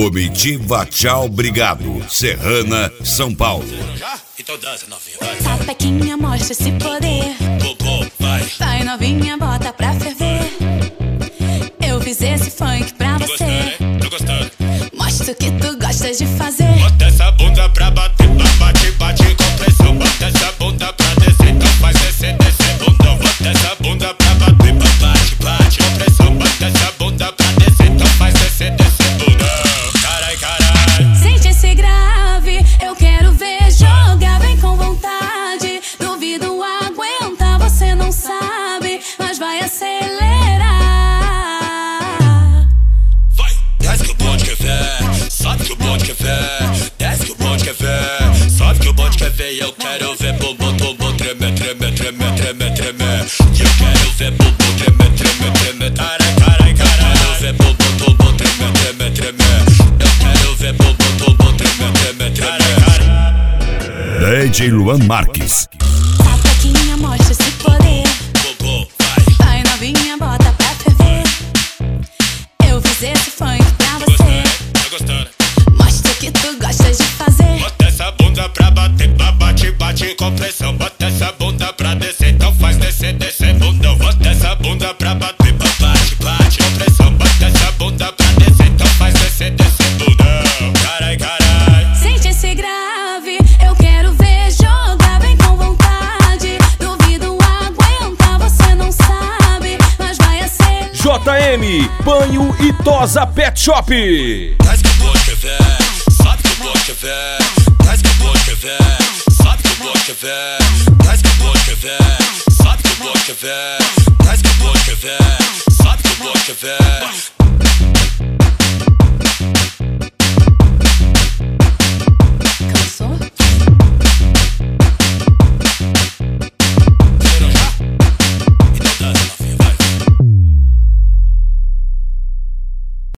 Comitiva Tchau Obrigado, Serrana, São Paulo. Então dança, novinha, vai. Sapequinha, mostra esse poder. Vai. Vai, novinha, bota pra ferver. Eu fiz esse funk pra você. Tô gostando. Mostra o que tu gosta de fazer. Bota essa bunda pra bater, bate, bate com pressão. Bota essa bunda pra descer, então faz descer, descer, bundão. Bota essa bunda pra bater, bate, bate com pressão. Bota essa bunda pra descer, então faz descer, descer, bundão. Carai, carai. Sente esse grave, eu quero ver jogar bem com vontade. Duvido aguentar, você não sabe, mas vai acelerar. Vai, desce que o bonde quer ver, sobe que o bonde quer ver. Desce que o bonde quer ver, sobe que o bonde quer ver. E eu quero ver bumbum, bumbum, tremer, tremer, tremer, tremer, tremer. E eu quero ver bumbum, tremer, tremer, tremer. Carai, carai, carai. Eu quero ver bumbum, bumbum, tremer, tremer, tremer. Eu quero ver bumbum, bumbum, tremer, tremer, tremer. DJ Luan Marques. Sapequinha, mostra esse poder. Bumbum, Vai, novinha, bota pra ferver. Eu fiz esse funk pra você. tô gostando. Mostra o que tu gosta de fazer. Bota essa bunda pra bater, bate, bate com pressão. Bota essa bunda pra descer, então faz descer, descer, bundão. Bota essa bunda pra bater, bate, bate com pressão. Bota essa bunda pra descer, então faz descer, descer, bundão. Carai, carai. Sente esse grave, eu quero ver jogar bem com vontade. Duvido aguentar, você não sabe, mas vai acelerar. JM, Banho e Tosa Pet Shop. Desce que o bonde quer ver, sobe que o bonde quer ver. Desce que o bonde quer ver, sobe que o bonde quer ver. Desce que o bonde quer ver, sobe que o bonde quer ver. Desce que o bonde quer ver, sobe que o bonde quer ver.